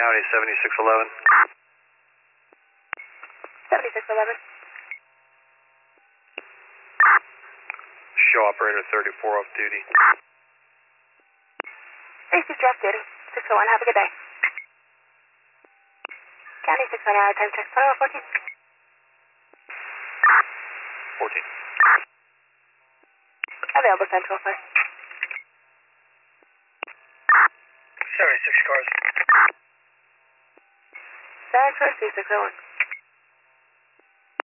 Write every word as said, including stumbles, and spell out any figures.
County, seventy-six eleven. seventy-six eleven. Show operator thirty-four off duty. A C drop duty. six oh one, have a good day. County six one hour, time check, twenty-one fourteen. fourteen. Available central first. seventy-six cars. Central C six oh one.